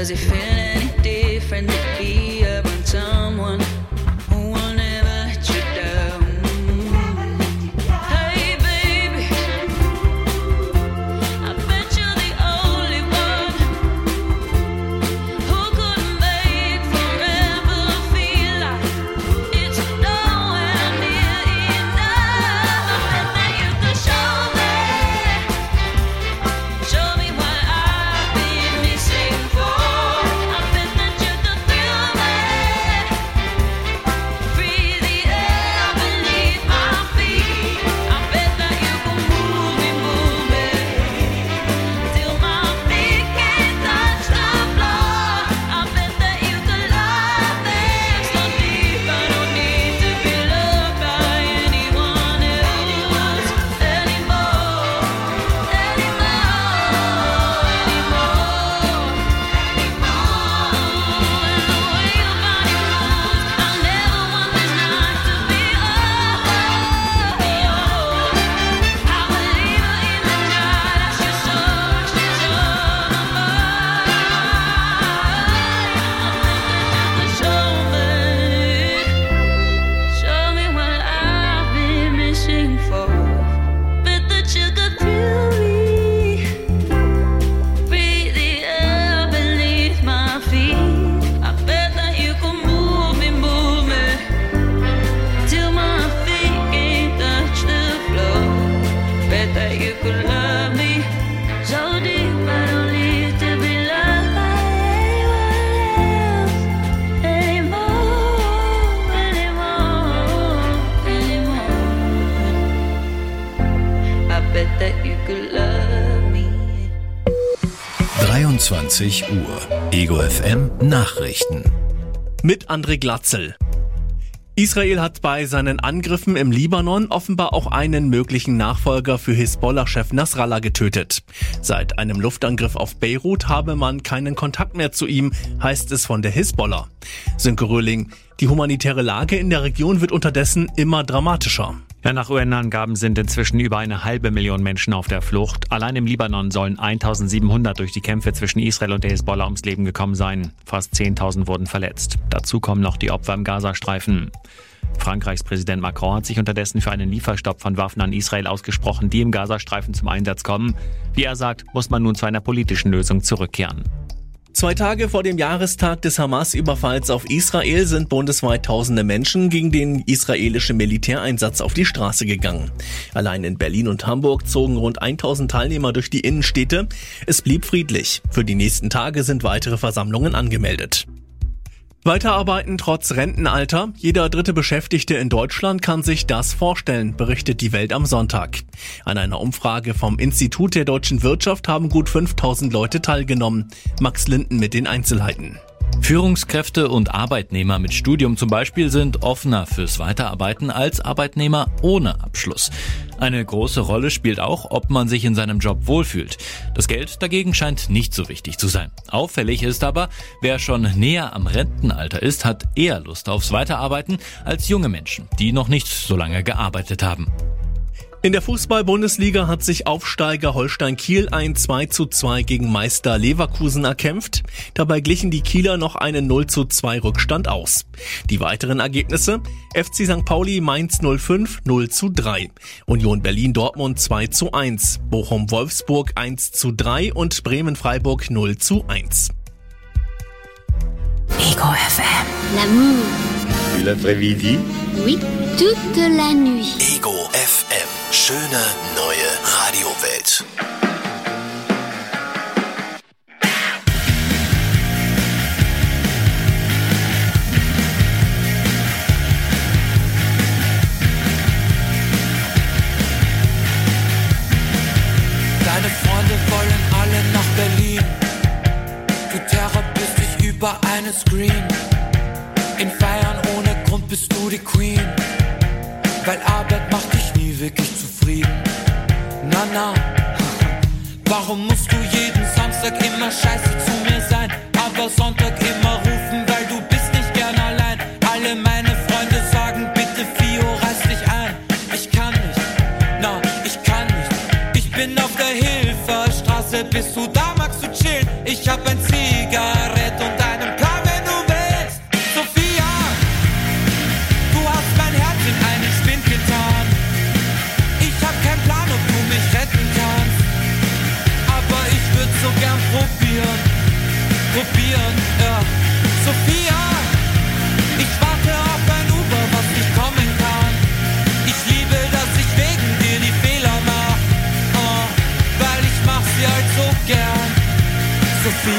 Does it feel any different to be around someone who will never let you down? Hey baby, I bet you're the only one who could make forever feel like it's nowhere near enough. I bet that you could show me what I've been missing for. I bet that you could feel me, breathe the air beneath my feet. I bet that you could move me till my feet can't touch the floor. I bet that you could love me so deep I don't need to be loved by anyone else anymore. And the way your body moves, I never want this night to be over. I will leave her in the night as she searches on the show me what I've been missing for. Bet that you could feel me, breathe the air beneath my feet. I bet that you could move me till my feet can't touch the floor. Bet that you could love me so deep I don't need to be loved by anyone else anymore. I bet that you could love me. 23 Uhr. Ego FM Nachrichten. Mit André Glatzel. Israel hat bei seinen Angriffen im Libanon offenbar auch einen möglichen Nachfolger für Hisbollah-Chef Nasrallah getötet. Seit einem Luftangriff auf Beirut habe man keinen Kontakt mehr zu ihm, heißt es von der Hisbollah. Sönke Röhling, die humanitäre Lage in der Region wird unterdessen immer dramatischer. Ja, nach UN-Angaben sind inzwischen über 500.000 Menschen auf der Flucht. Allein im Libanon sollen 1.700 durch die Kämpfe zwischen Israel und der Hisbollah ums Leben gekommen sein. Fast 10.000 wurden verletzt. Dazu kommen noch die Opfer im Gazastreifen. Frankreichs Präsident Macron hat sich unterdessen für einen Lieferstopp von Waffen an Israel ausgesprochen, die im Gazastreifen zum Einsatz kommen. Wie er sagt, muss man nun zu einer politischen Lösung zurückkehren. 2 Tage vor dem Jahrestag des Hamas-Überfalls auf Israel sind bundesweit tausende Menschen gegen den israelischen Militäreinsatz auf die Straße gegangen. Allein in Berlin und Hamburg zogen rund 1000 Teilnehmer durch die Innenstädte. Es blieb friedlich. Für die nächsten Tage sind weitere Versammlungen angemeldet. Weiterarbeiten trotz Rentenalter. Jeder 3. Beschäftigte in Deutschland kann sich das vorstellen, berichtet die Welt am Sonntag. An einer Umfrage vom Institut der deutschen Wirtschaft haben gut 5000 Leute teilgenommen. Max Linden mit den Einzelheiten. Führungskräfte und Arbeitnehmer mit Studium zum Beispiel sind offener fürs Weiterarbeiten als Arbeitnehmer ohne Abschluss. Eine große Rolle spielt auch, ob man sich in seinem Job wohlfühlt. Das Geld dagegen scheint nicht so wichtig zu sein. Auffällig ist aber, wer schon näher am Rentenalter ist, hat eher Lust aufs Weiterarbeiten als junge Menschen, die noch nicht so lange gearbeitet haben. In der Fußball-Bundesliga hat sich Aufsteiger Holstein Kiel ein 2:2 gegen Meister Leverkusen erkämpft. Dabei glichen die Kieler noch einen 0:2 Rückstand aus. Die weiteren Ergebnisse: FC St. Pauli Mainz 05 0:3, Union Berlin Dortmund 2:1, Bochum Wolfsburg 1:3 und Bremen Freiburg 0:1. Ego FM. L'amour. L'après-midi. Oui, toute la nuit. Ego FM. Schöne neue Radiowelt. Deine Freunde wollen alle nach Berlin. Du therapierst dich über eine Screen. In Feiern ohne Grund bist du die Queen. Weil Arbeit macht dich nie wirklich zufrieden. Na, warum musst du jeden Samstag immer scheiße zu mir sein, aber Sonntag immer rufen, weil du bist nicht gern allein. Alle meine Freunde sagen, bitte Fio, reiß dich ein. Ich kann nicht, ich kann nicht. Ich bin auf der Hilferstraße, bist du da, magst du chillen? Ich hab ein Zigarette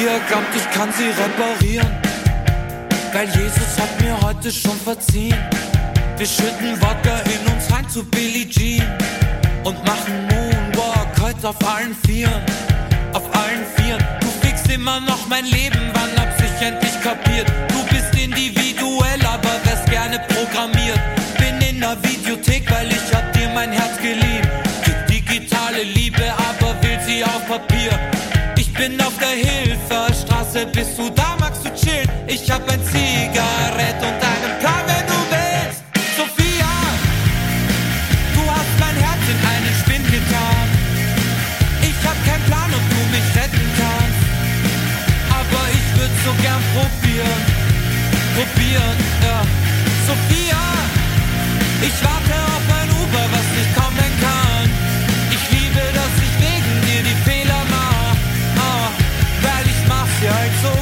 ihr glaubt, ich kann sie reparieren, weil Jesus hat mir heute schon verziehen. Wir schütten Wodka in uns rein zu Billie Jean und machen Moonwalk heute auf allen Vieren. Auf allen Vieren. Du fickst immer noch mein Leben, wann hab's ich endlich kapiert? Du bist individuell, aber wärst gerne programmiert. Bin in der Videothek, weil ich hab dir mein Herz geliehen. Krieg digitale Liebe, aber will sie auf Papier. Ich bin auf der Hilferstraße, bist du da, magst du chillen? Ich hab ein Zigarett und einen Plan, wenn du willst. Sophia, du hast mein Herz in einen Spinn getan. Ich hab keinen Plan, ob du mich retten kannst, aber ich würd so gern probieren, ja. Sophia, ich warte auf ein Uber, was nicht kommen kann. Ich liebe, dass ich wegen dir die Fehler mach, weil ich mach's ja halt so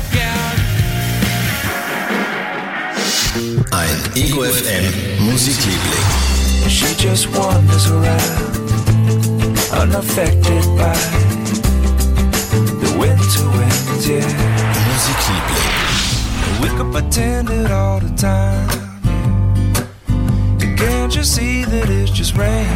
gern. Ein Ego FM Musikliebling. She just wanders around, unaffected by the winter winds, yeah. Musikliebling. We could pretend it all the time, yeah. Can't you see that it's just rain?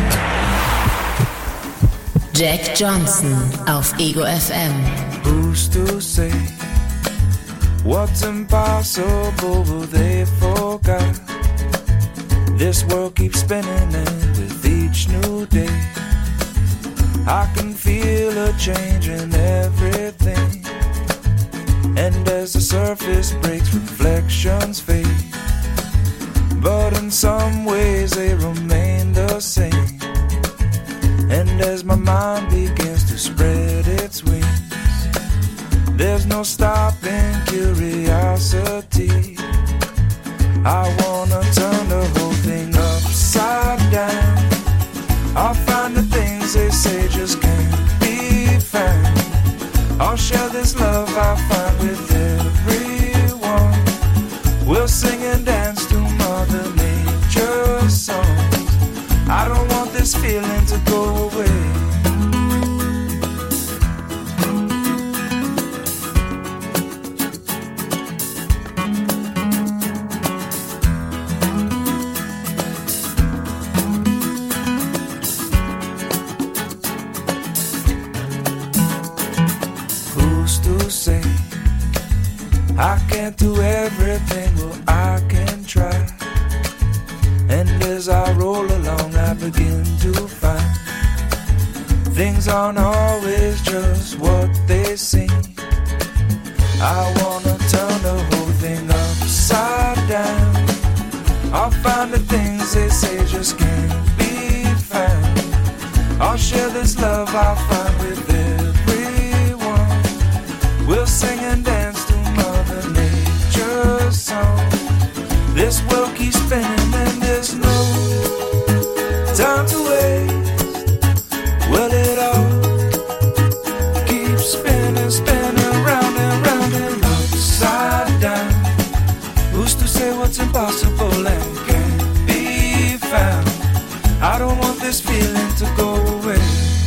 Jack Johnson auf Ego FM. Who's to say what's impossible, but they forgot. This world keeps spinning, and with each new day I can feel a change in everything. And as the surface breaks, reflections fade, but in some ways they remain the same. And as my mind begins to spread its wings, there's no stopping curiosity. I wanna turn the whole thing upside down. I'll find the things they say just can't be found. I'll share this love I find with everyone. We'll sing and dance to Mother Nature's songs. I don't want this feeling to go away. I can't do everything, well I can try. And as I roll along I begin to find things aren't always just what they seem. I wanna turn the whole thing upside down. I'll find the things they say just can't be found. I'll share this love I find with everyone. We'll sing and dance to Mother Nature's song. This world keeps spinning and there's no time to waste. Well, it all keeps spinning, spinning round and round and upside down. Who's to say what's impossible and can't be found? I don't want this feeling to go away.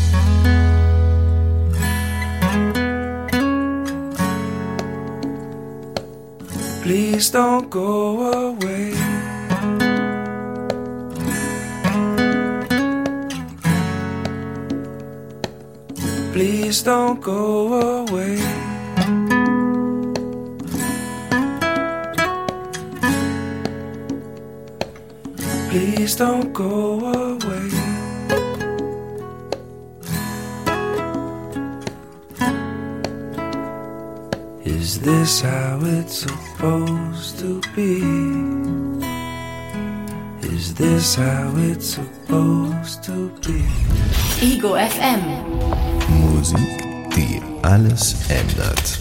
Please don't go away. Please don't go away. Please don't go away. Is this how it's supposed to be? Is this how it's supposed to be? Ego FM. Musik, die alles ändert.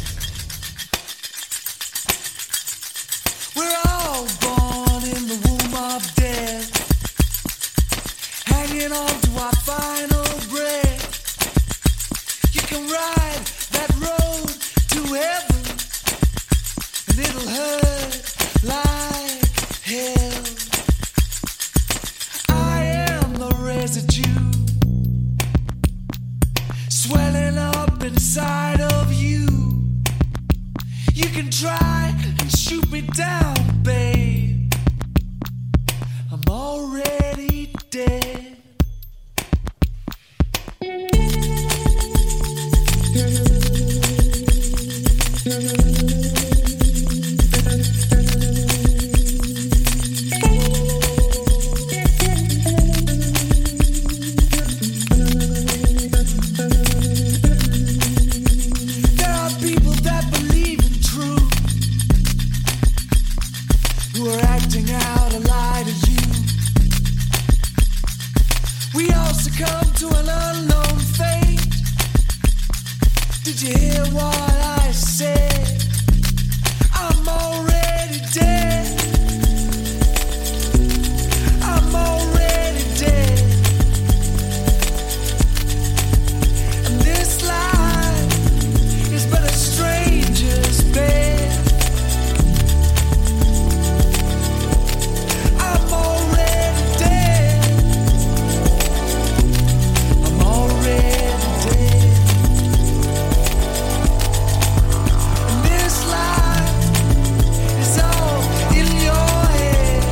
We're all born in the womb of death, hanging on to our final breath. You can ride that road to heaven, and it'll hurt like hell. I am the residue, swelling up inside of you. You can try and shoot me down, babe. I'm already dead. There are people that believe in truth, who are acting out a lie to you. We all succumb to an unknown fate. Did you hear what I said? I'm already dead. I'm already dead. And this life is but a stranger's bed. I'm already dead. I'm already dead. And this life is all in your head.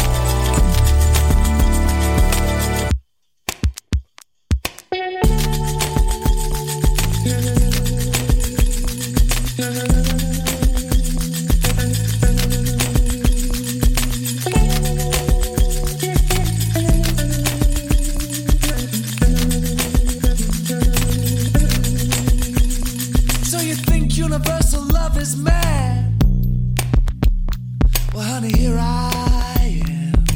So you think universal love is mad? Well, honey, here I am.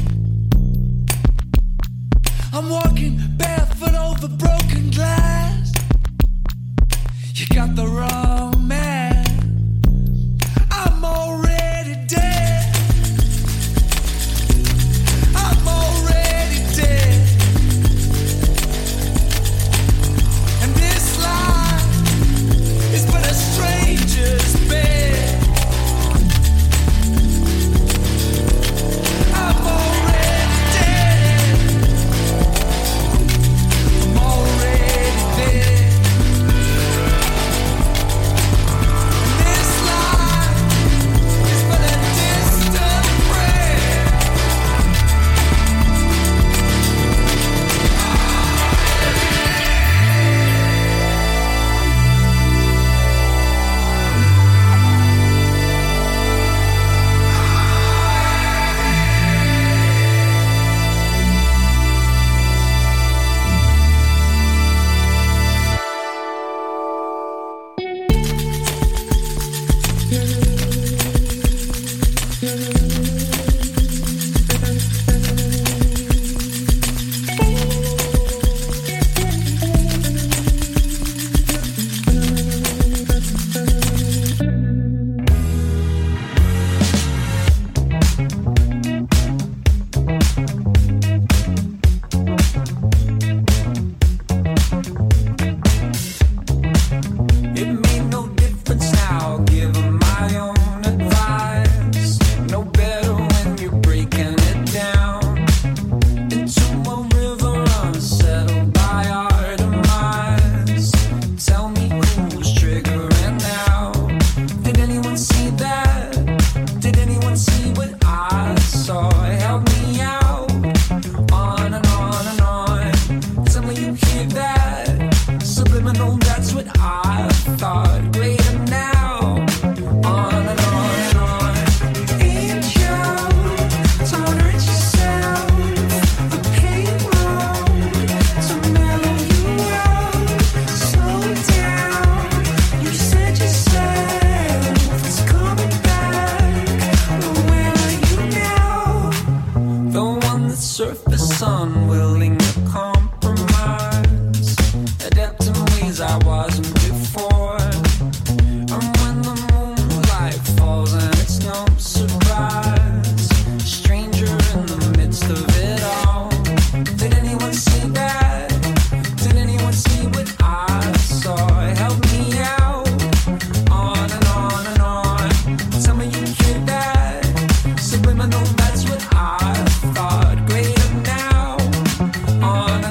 I'm walking barefoot over broken glass. You got the wrong man. I'm already dead. I'm already dead. And this life is but a stranger's bed. I'm already dead. I'm already dead. And this life is but a distant prayer. It made no difference now, give 'em my own advice. No better when you're breaking it down into a river unsettled by our demise. Tell me who's triggering now. Did anyone see that? Did anyone see what I saw? Help me out. On and on and on. Tell me you hear that. Subliminal, that's what I thought. Greater now. On and on and on. Angel, don't hurt yourself. The payload to mellow you out. Slow down. You said yourself it's coming back. But where are you now? The one that surfaced unwilling to compromise. Adept in ways I wasn't before. And when the moonlight falls and it's no surprise, stranger in the midst of it all. Did anyone see that? Did anyone see what I saw? Help me out. On and on and on. Tell me you hear that. Subliminal, that's what I thought. Greater now. On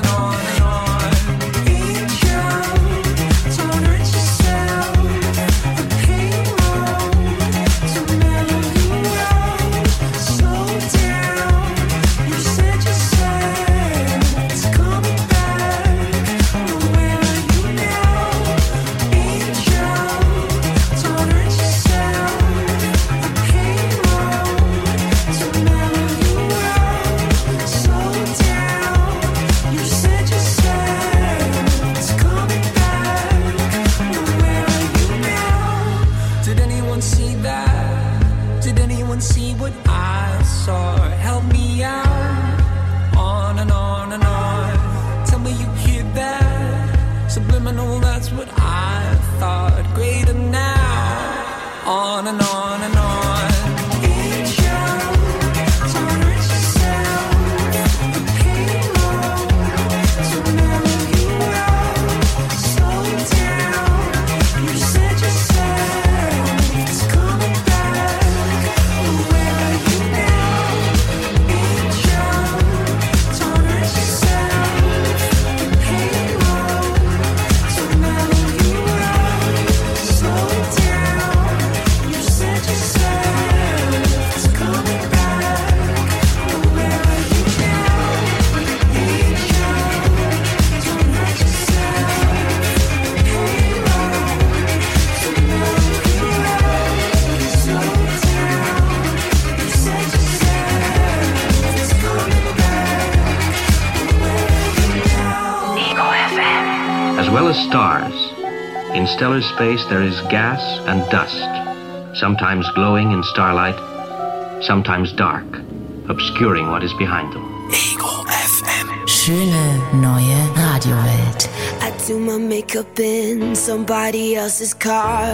as well as stars. In stellar space there is gas and dust, sometimes glowing in starlight, sometimes dark, obscuring what is behind them. Ego FM. Schöne neue Radiowelt. I do my makeup in somebody else's car.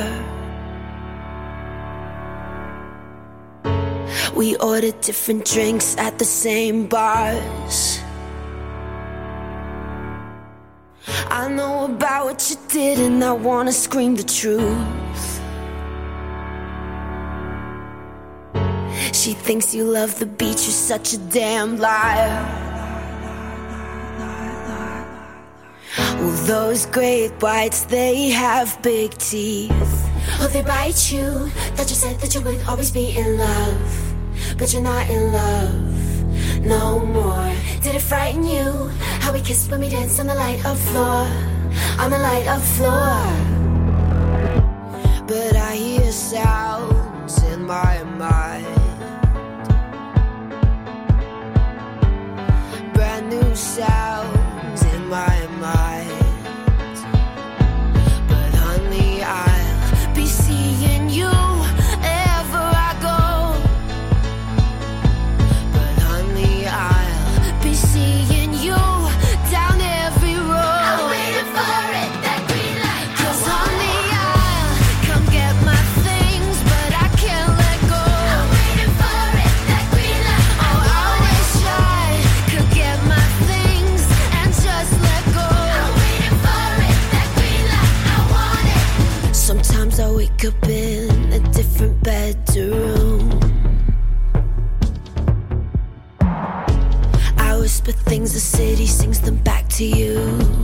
We order different drinks at the same bars. I know about what you did and I wanna scream the truth. She thinks you love the beach, you're such a damn liar. Well, those great whites, they have big teeth. Oh, they bite you. Thought you said that you would always be in love, but you're not in love no more. Did it frighten you how we kissed when we danced on the light of floor, on the light of floor? But I hear sounds in my mind, brand new sounds in my mind. But honey, I'll be seeing you ever I go. But honey, I'll be seeing you down every road. I'm waiting for it, that green light. 'Cause honey, I'll come get my things, but I can't let go. I'm waiting for it, that green light. Oh, I wish I could get my things and just let go. I'm waiting for it, that green light. I want it. Sometimes I wake up in a different bedroom. I whisper things, the city sings them back to you.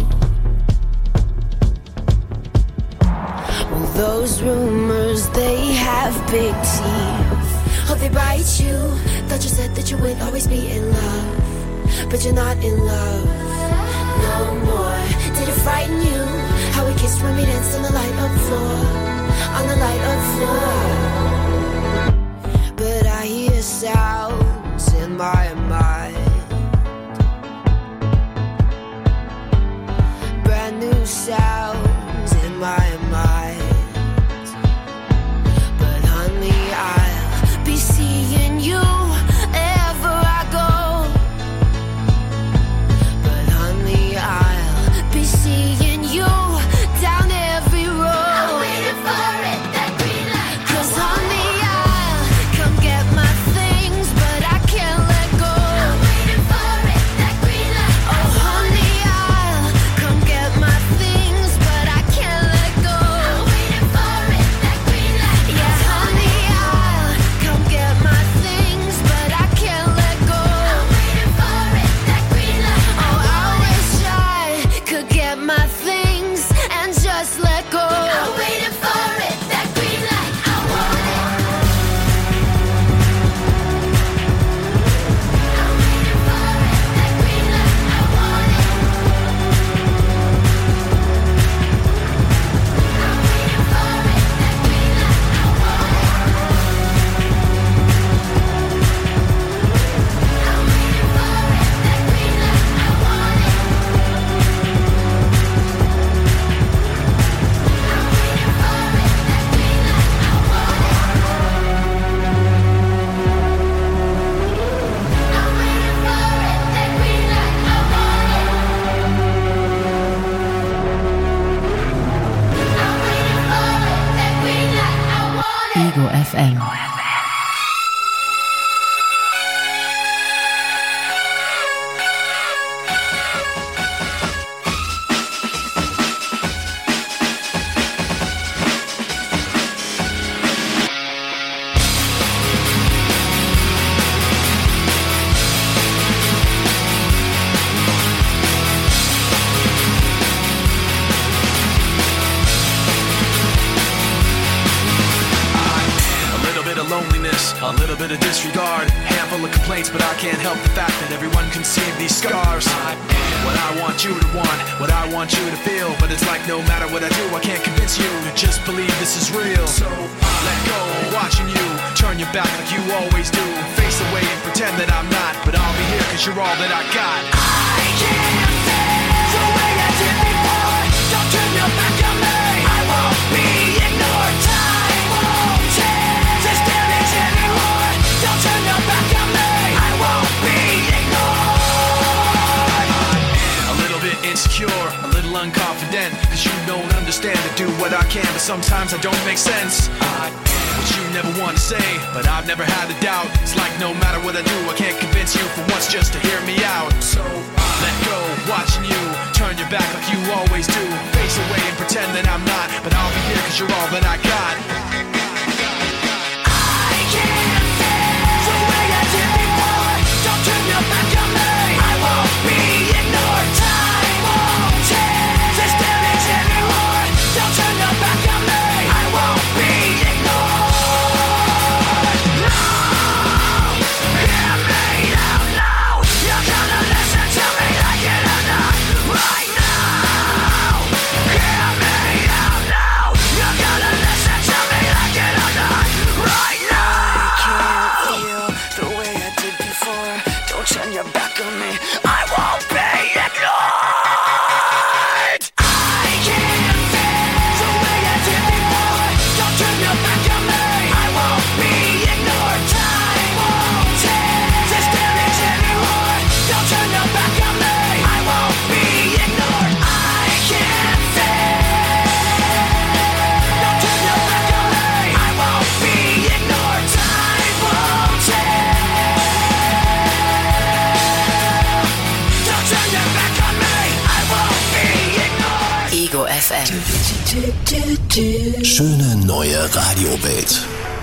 Well, those rumors, they have big teeth. Oh, they bite you. Thought you said that you would always be in love, but you're not in love no more. Did it frighten you how we kissed when we danced on the light of floor, on the light of floor? But I hear sounds in my mind, brand new sounds in my mind. But honey, I'll be seeing you ever I go. But honey, I'll be seeing you down every road. I'm waiting for it, that green light. 'Cause honey, I'll come get my things, but I can't let go. I'm waiting for it, that green light. Oh, honey, I'll come get my things, but I can't let go. I'm waiting for it, that green light. Yeah, honey, I'll come get my things, but I can't let go. I'm waiting for it, that green light. Oh, I wish I could get my things and just let go. I'm waiting for it, that green light. I want it. I'm waiting for it, that green light. I want it. I'm waiting for it, that green light. I want it. I'm waiting for it, that green light. I want it. Ego FM. A little bit of disregard, handful of complaints, but I can't help the fact that everyone can see these scars. What I want you to want, what I want you to feel, but it's like no matter what I do, I can't convince you to just believe this is real. So let go, watching you turn your back like you always do, face away and pretend that I'm not, but I'll be here 'cause you're all that I got. I can't say the way I did before. Don't turn your back on me. I won't be ignored. Time won't change this damage anymore. Don't turn your back on me. I won't be ignored. A little bit insecure, a little unconfident, cause you don't understand to do what I can, but sometimes I don't make sense. What you never want to say, but I've never had a doubt. It's like no matter what I do, I can't convince you for once just to hear me out. So let go, watching you turn your back like you always do. Face away and pretend that I'm not, but I'll be here cause you're all that I got. I can't feel the way I did before. Don't turn your back on me. I won't be ignored. Time won't change this damage anymore. Don't turn your back on me. I won't be ignored. No, hear me out now. You're gonna listen to me like it or not. Right now, hear me out now. You're gonna listen to me like it or not. Right now. I can't feel the way I did before. Don't turn your back on me. I won't be ignored. I can't feel the way I did before. Don't turn your back on me. I won't be ignored. Time won't change this damage anymore. Don't turn your back on me. I won't be ignored. I can't feel. Don't turn your back on me. I won't be ignored. Time won't change. Don't turn your back on me. I won't be ignored. Ego FM. Schöne neue Radiowelt.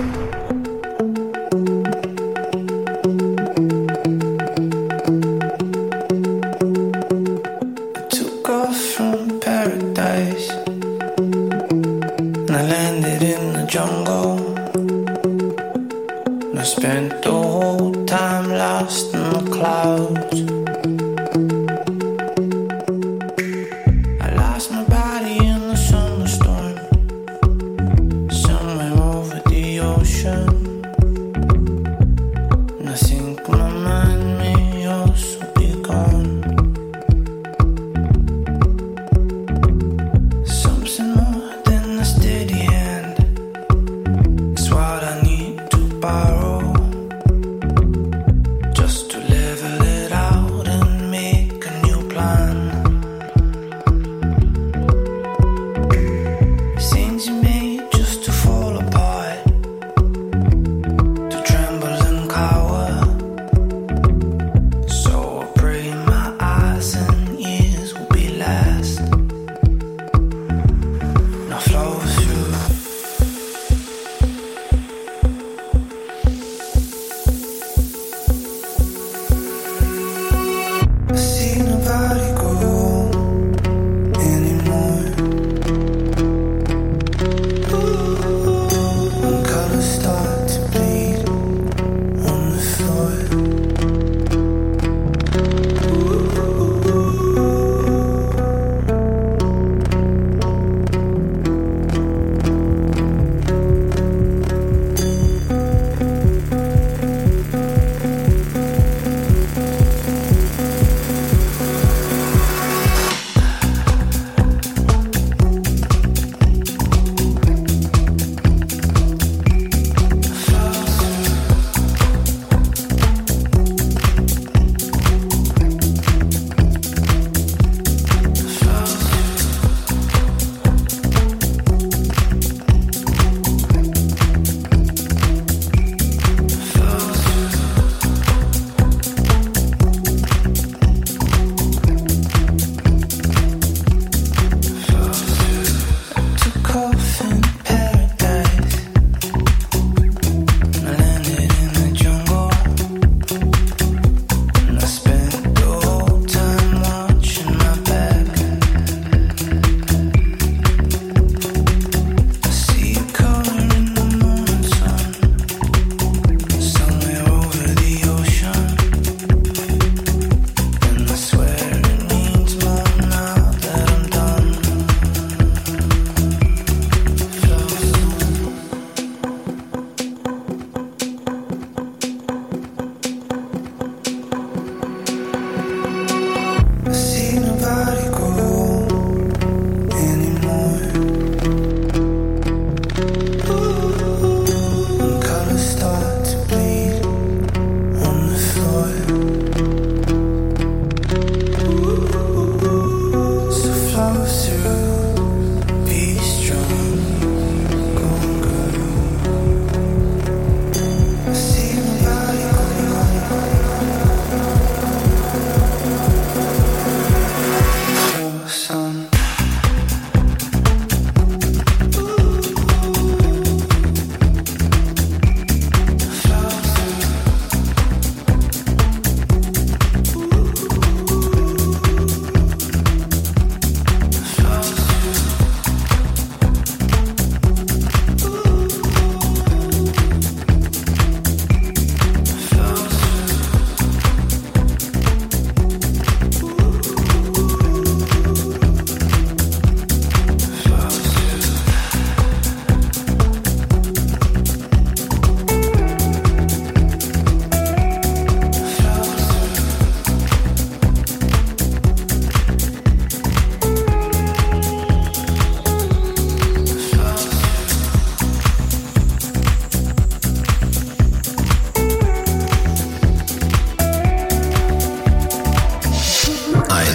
Took off from paradise and I landed in the jungle. And I spent the whole time lost in the clouds. I lost my body in the summer storm, somewhere over the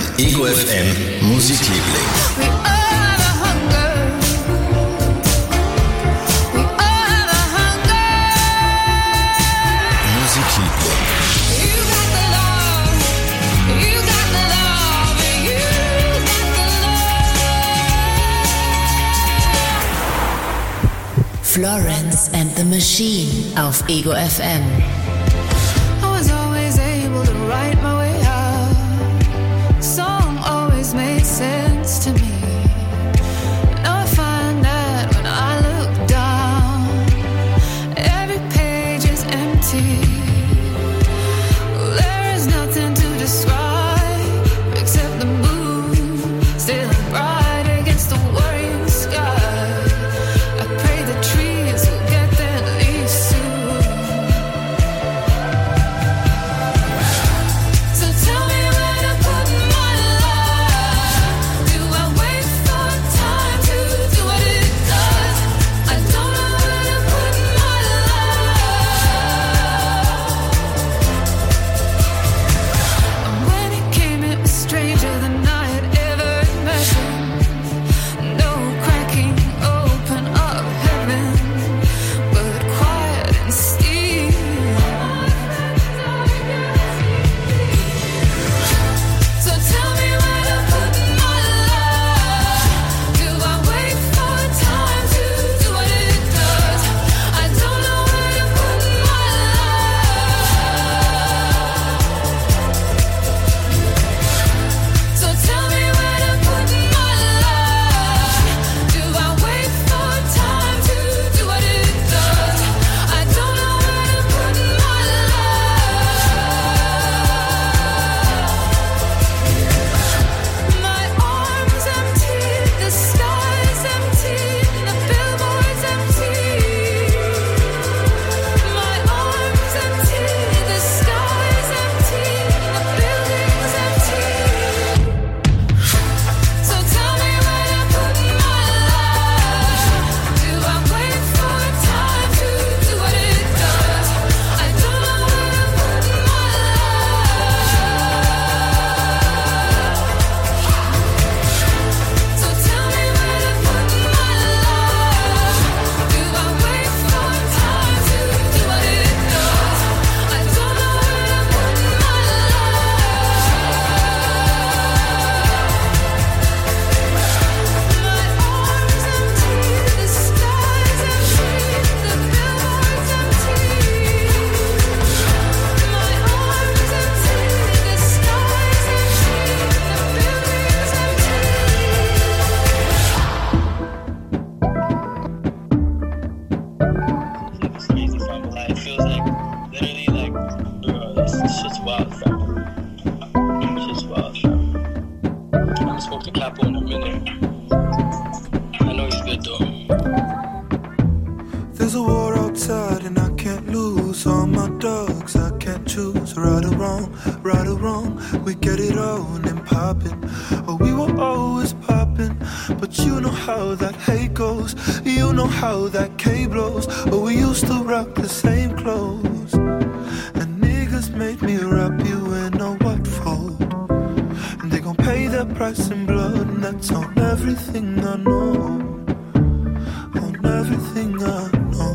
Ego FM Musikliebling. Florence and the Machine auf Ego FM. I was always able to write my way out. Song always made sense to me. Now I find that when I look down, every page is empty. There is nothing to describe except the moon still bright against the worrying sky. I pray the trees will get their leaves soon. So tell me where to put my life. Do I wait for time to do what it does? I don't know where to put my life. And when it came, it was stranger than I had ever imagined. No cracking open of heaven, but quiet and still. So tell me where to put my life. Do I wait for time to do what it does? I don't know where to put my life. So tell me where to put my life. Do I wait for time to do what it does? I don't know where to put my life. My arms empty, the sky's empty, the billboard's empty. My arms empty, the sky's empty, the building's empty. So tell me where to put my life. Do I wait for time to do what it does? I don't know where to put my life. So tell me where to put my life. Do I wait for time to do what it does? I don't know where to put my life. My arms empty, the sky's empty, the billboard's empty. My arms empty, the sky's empty, the building's empty. It's crazy, fam. Like, it feels like, literally, like, bro, this shit's wild, fam. Shit's wild, fam. I haven't spoke to Capo in a minute. I know he's good, though. There's a war outside and I can't lose all my dogs. I can't choose right or wrong, right or wrong. We get it on and popping. Oh, we were always popping, but you know how that hate goes. You know how that K blows. Oh, we used to rock the same clothes, and niggas made me wrap you in a white fold. And they gon' pay their price in blood, and that's on everything I know. On everything I know.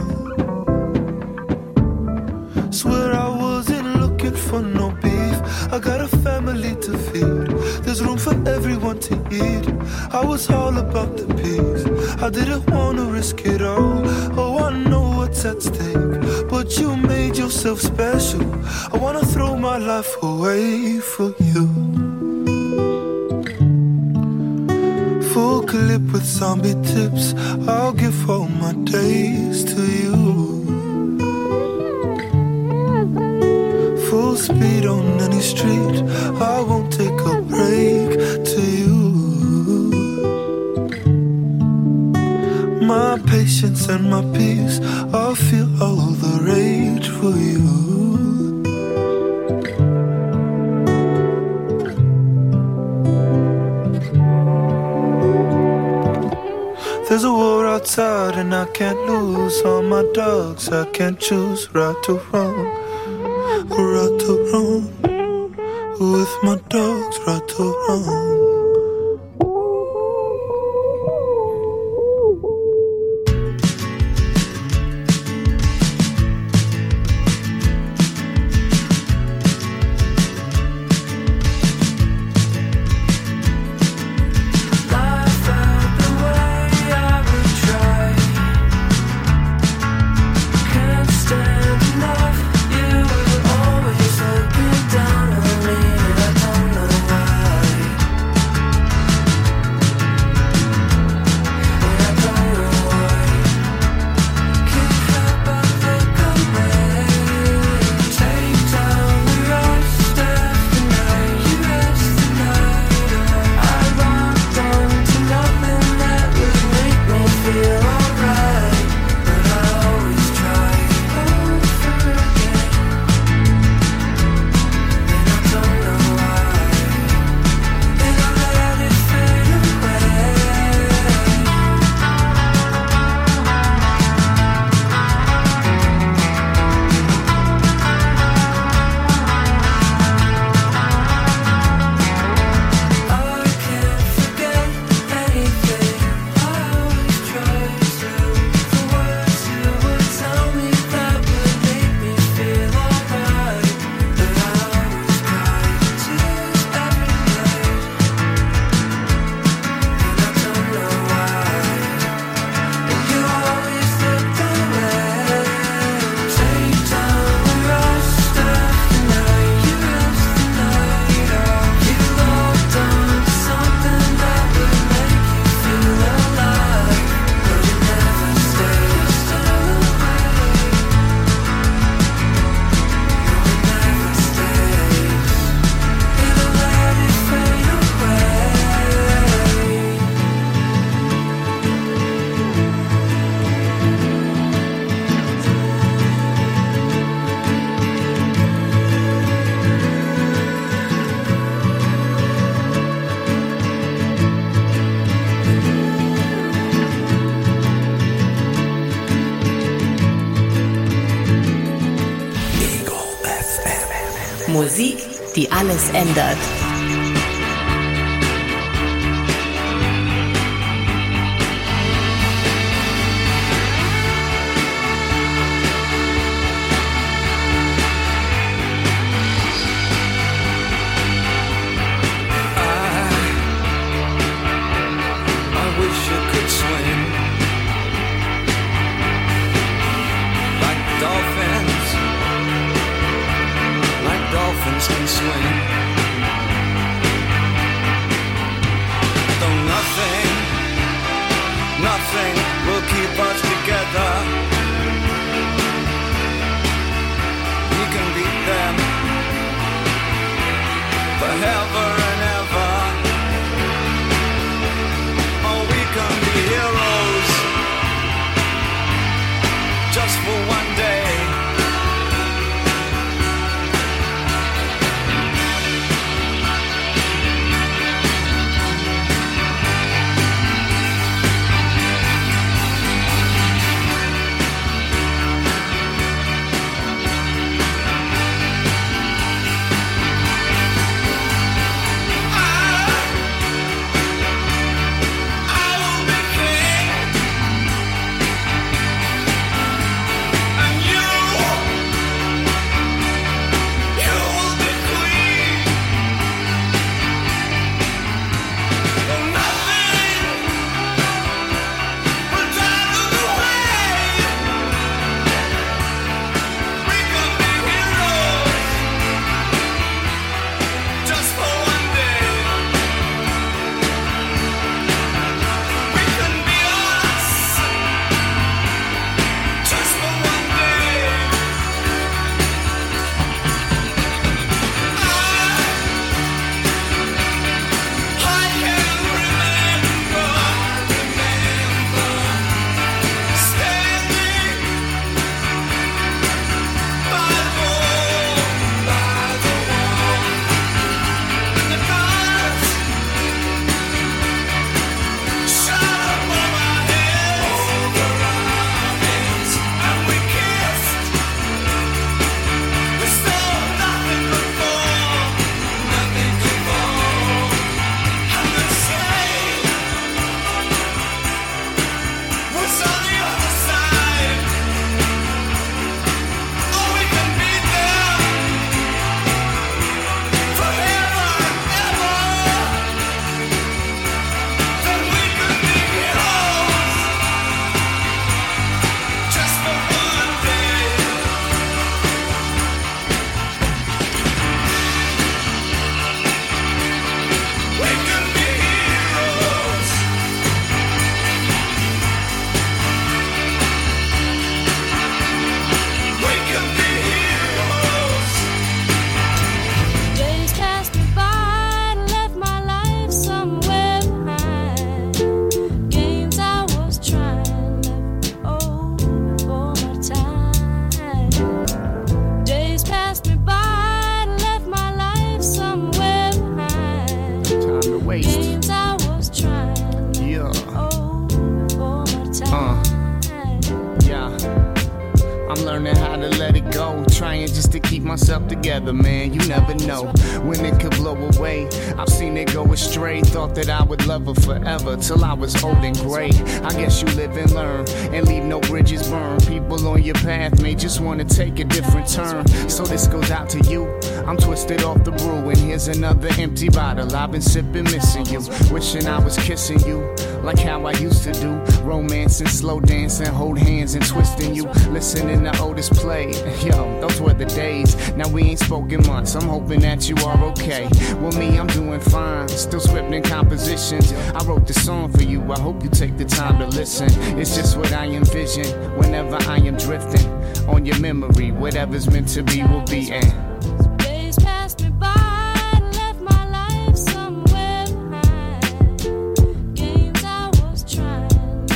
Swear I wasn't looking for no beef. I got a family to feed. There's room for everyone to eat. I was all about the peace. I didn't wanna risk it all. Oh, I know what's at stake, but you made yourself special. I wanna throw my life away for you. Full clip with zombie tips. I'll give all my days to you. Full speed on any street. I won't take a break to you. My patience and my peace. I'll feel all the rage for you. There's a war outside and I can't lose all my dogs. I can't choose right or wrong, right or wrong. With my dogs, right so long. Musik, die alles ändert. Can swim. time to waste. Games I was trying. Yeah. Yeah. I'm learning how to let it go, trying just to keep myself together, man. You never know when it could blow away. I've seen it go astray, thought that I would love her forever till I was old and gray. I guess you live and learn and leave no bridges burned. People on your path may just want to take a different turn. So this goes out to you. I'm twisted off the brew and here's another empty bottle. I've been sipping, missing you, wishing I was kissing you like how I used to do. Romancing, slow dancing, hold hands and twisting you, listening to Otis play. Yo, those were the days. Now we ain't spoken months. I'm hoping that you are okay. Well, me, I'm doing fine. Still scripting compositions. I wrote this song for you. I hope you take the time to listen. It's just what I envision whenever I am drifting on your memory. Whatever's meant to be will be. And Days passed me by, left my life somewhere behind. Games I was trying.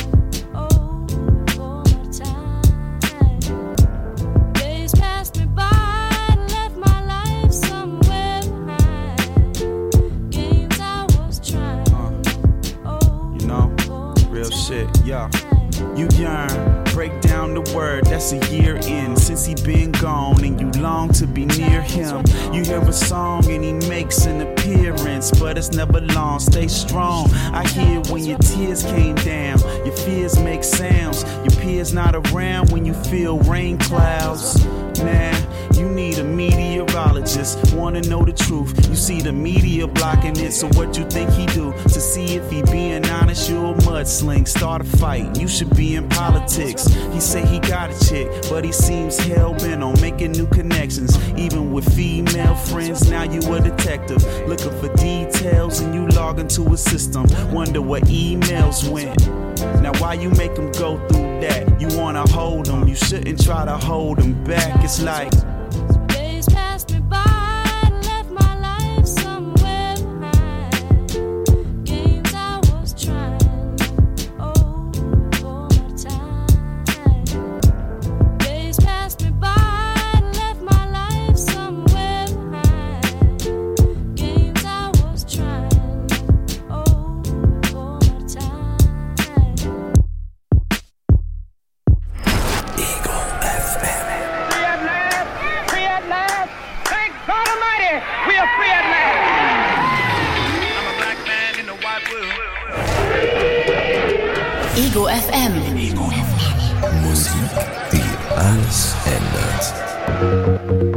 Yeah. You yearn, break down the word, that's a year in since he been gone and you long to be near him. You hear a song and he makes an appearance, but it's never long, stay strong. I hear when your tears came down, your fears make sounds. Your peers not around when you feel rain clouds. Nah, you need a meteorologist, wanna know the truth. You see the media blocking it, so what you think he do? To see if he being honest, you a mudsling, start a fight, you should be in politics. He say he got a chick, but he seems hell-bent on making new connections. Even with female friends, now you a detective, looking for details and you log into a system. Wonder what emails went. Now why you make him go through that? You wanna hold him, you shouldn't try to hold him back. It's like Days passed me by, left my life somewhere behind. Games I was trying. Days passed me by, left my life somewhere behind. Games I was trying. Ego FM. Musik, die alles ändert.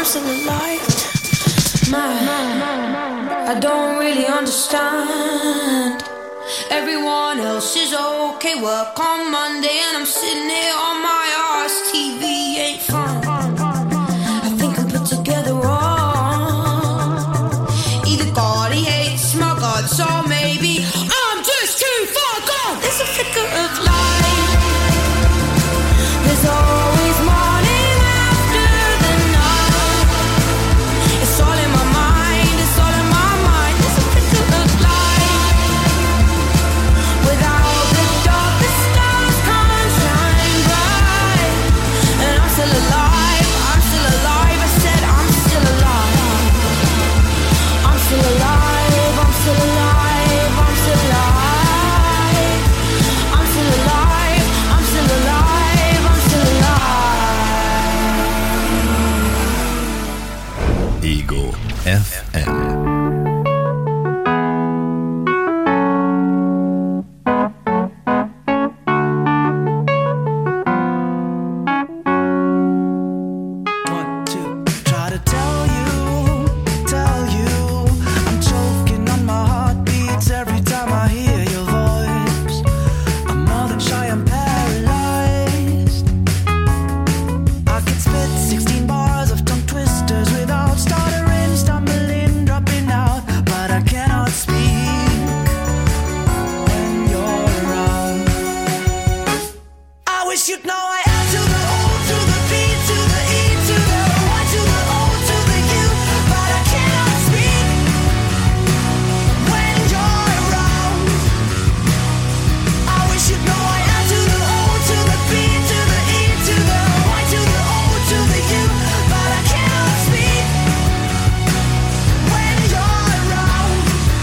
I'm still alive. I don't really understand. Everyone else is okay. Work on Monday and I'm sitting here on my arse. TV ain't fun. I think I'm put together wrong. Either God he hates my God, so maybe I'm just too far gone. There's a flicker of light. There's always morning after the night. It's all in my mind. It's all in my mind. There's a flicker of light. Without the dark, the stars can't shine bright. And I'm still alive. I'm still alive. I said I'm still alive. I'm still alive. I'm still alive. I'm still alive. I'm still alive. I'm still alive. I'm still alive. Ego FM. Try to tell you, I'm choking on my heartbeats every time I hear your voice. I'm more than shy, I'm paralyzed. I can spit 16 bars of tongue twisters without stuttering, stumbling, dropping out, but I cannot speak when you're around. I wish you'd know I am to the O, to the B, to the E, to the Y, to the O, to the U, but I cannot speak when you're around. I wish you'd know I am to the O, to the B, to the E, to the Y, to the O, to the U, but I cannot speak when you're around.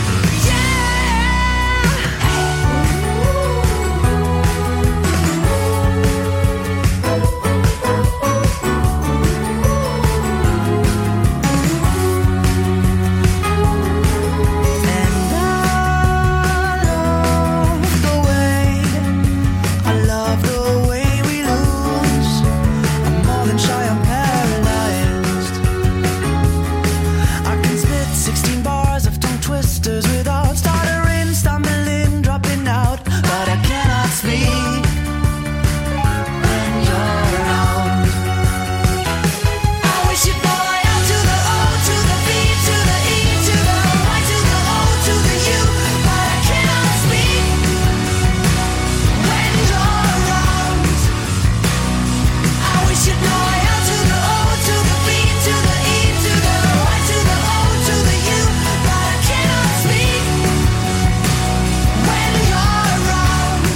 I love the way we lose. I'm more than shy, I'm paralyzed. I can spit 16 bars of tongue twisters without stuttering, stumbling, dropping out, but I cannot speak when you're around. I wish you'd know I am to the O, to the B, to the E, to the Y, to the O, to the U, but I cannot speak when you're around. I wish you'd know I am to the O, to the B, to the E, to the Y, to the O, to the U, but I cannot speak when you're around.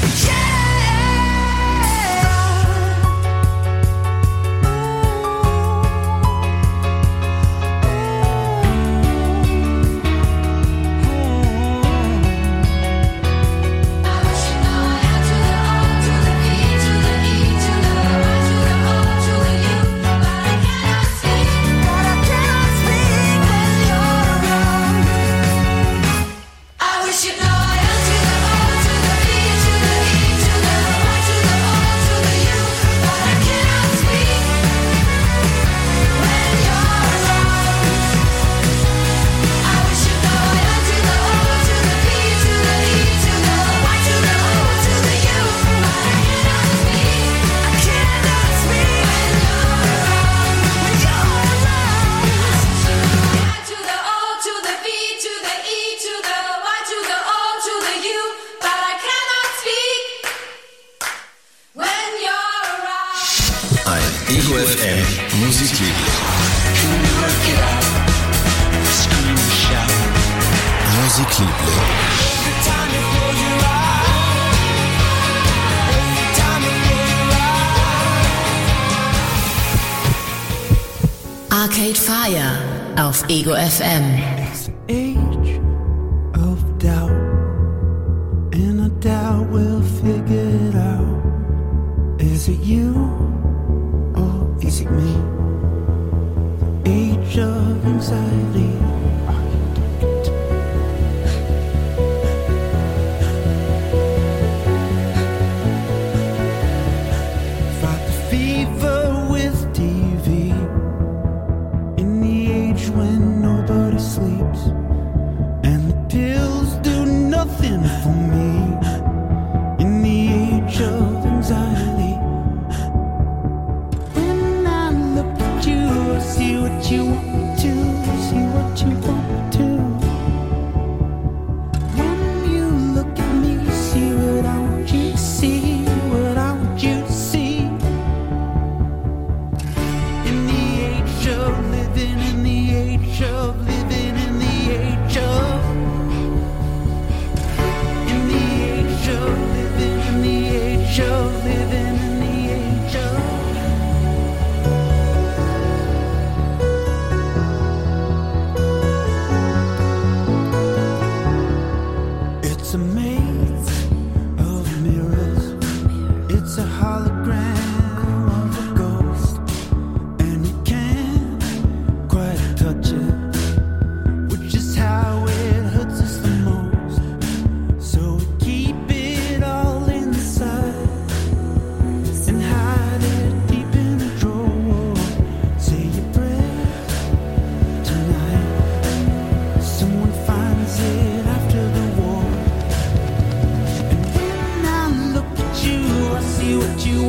I wish you'd know I am to the O, to the B, to the E, to the Y, to the O, to the U, but I cannot speak when you're around. I wish you'd know I am to the O, to the B, to the E, to the Y, to the O, to the U, but I cannot speak. I cannot speak when you're around. When you're around. To the O, to the B, to the E, to the Y, to the O, to the U, but I cannot speak when you're around. Ein Ego FM Musikliebling. Musikliebling. Arcade Fire auf Ego FM. Age of doubt, and I doubt we'll figure it out. Is it you or is it me? Age of anxiety. Fight the fever with TV.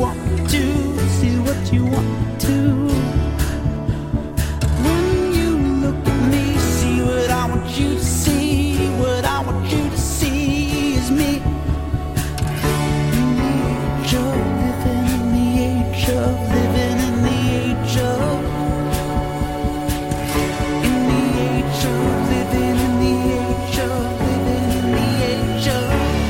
want to, see what you want to. When you look at me, see what I want you to see. What I want you to see is me. In the age of living, in the age of living, in the age of living, in the age of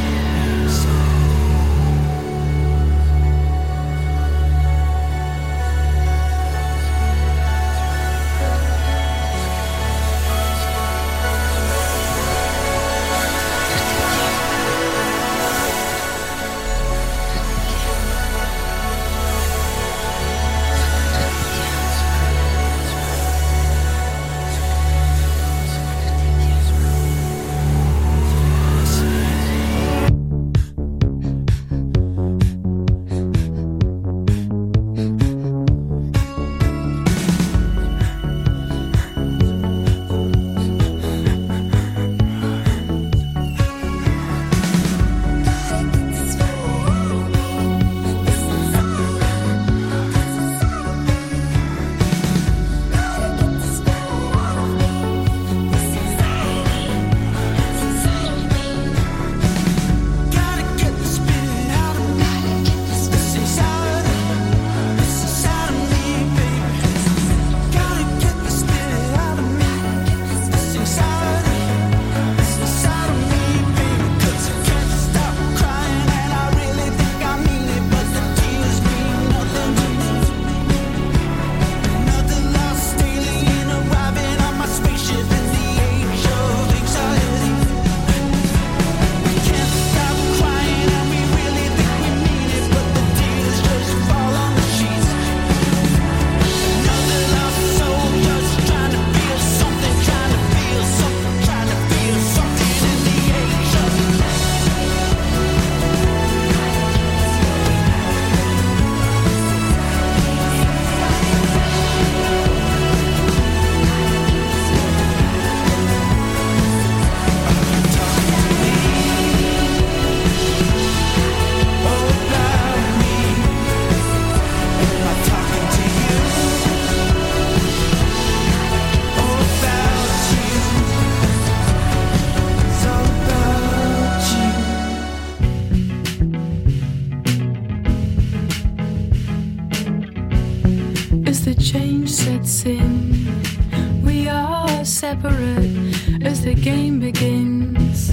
as the game begins.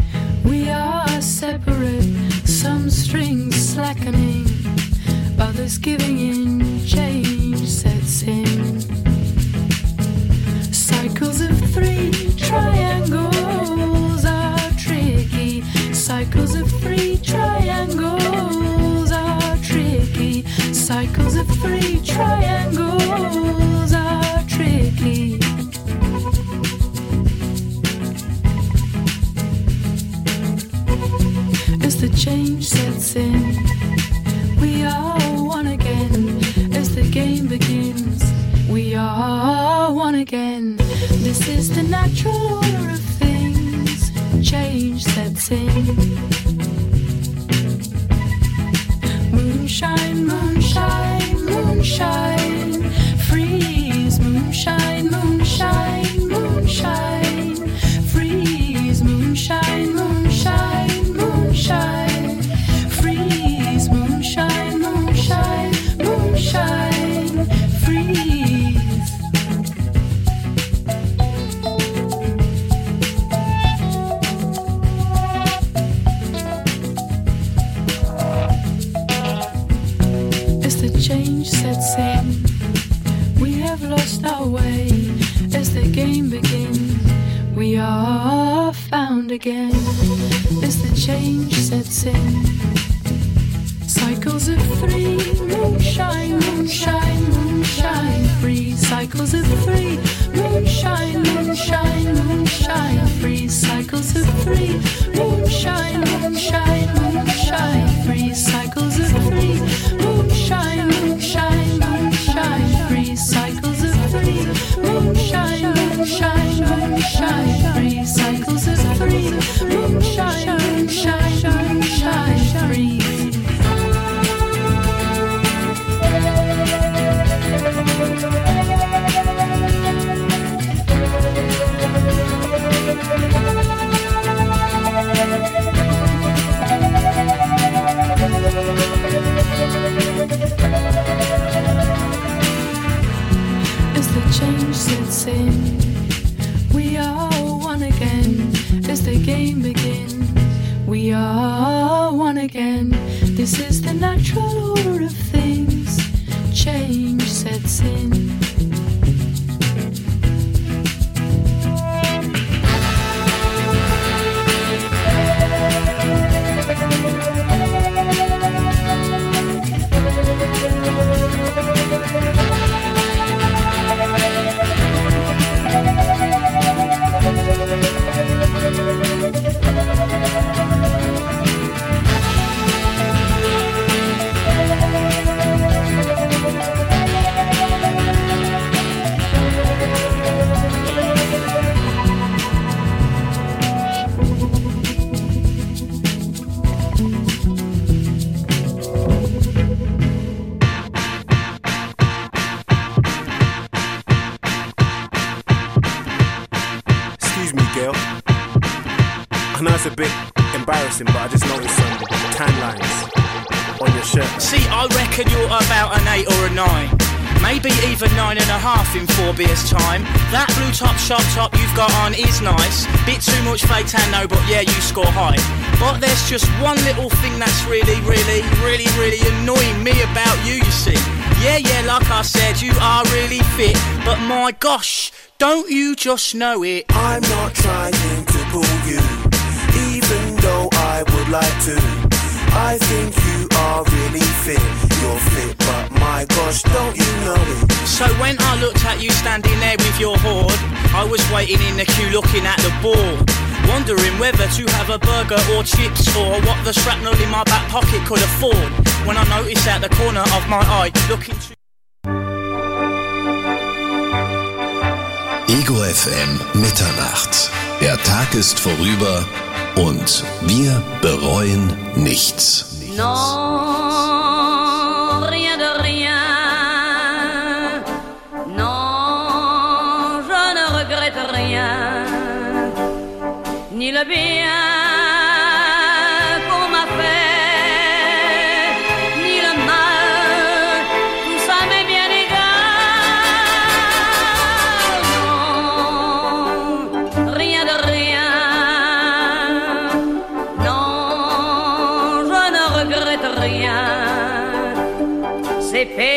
We are separate, some strings slackening, others giving in, change sets in. Cycles of three, triangles are tricky. Cycles of three, triangles are tricky. Cycles of three, triangles are tricky. As the change sets in, we are one again. As the game begins, we are one again. This is the natural order of things. Change sets in. Moonshine, moonshine, moonshine. Freeze, moonshine, moonshine, moonshine. Freeze, moonshine, moonshine, moonshine. Freeze, moonshine, moonshine, moonshine. Freeze. As the change sets in, we have lost our way. As the game begins, we are found again. As the change sets in, cycles of three, moonshine, moonshine, moonshine, free. Cycles of three, moonshine, moonshine, moonshine, free. Cycles of three, moonshine, moonshine, moonshine, free. Cycles of three, moonshine, moonshine, moonshine, free. Cycles of three, moonshine, moonshine, moonshine, free. Cycles of three, moonshine, moonshine, moonshine, free. As the change sets in, we are one again. As the game begins, we are one again. This is the natural order of things. Change sets in. I know it's a bit embarrassing, but I just noticed some tan lines on your shirt. See, I reckon you're about an 8 or a 9. Maybe even 9.5 in 4 beers time. That blue top sharp top you've got on is nice. Bit too much fake tan though, but yeah, you score high. But there's just one little thing that's really annoying me about you, you see. Yeah, like I said, you are really fit, but my gosh, don't you just know it? I'm not trying to pull you, even though I would like to. I think you are really fit, you're fit, but my gosh, don't you know it? So when I looked at you standing there with your hoard, I was waiting in the queue looking at the board, wondering whether to have a burger or chips, or what the shrapnel in my back pocket could afford, when I noticed at the corner of my eye, looking to... Ego FM Mitternacht. Der Tag ist vorüber und wir bereuen nichts. Non, rien de rien. Non, je ne regrette rien. Ni le bien qu'on m'a fait, ni le mal, tout ça m'est bien égal. Non, rien de rien. Non, je ne regrette rien. C'est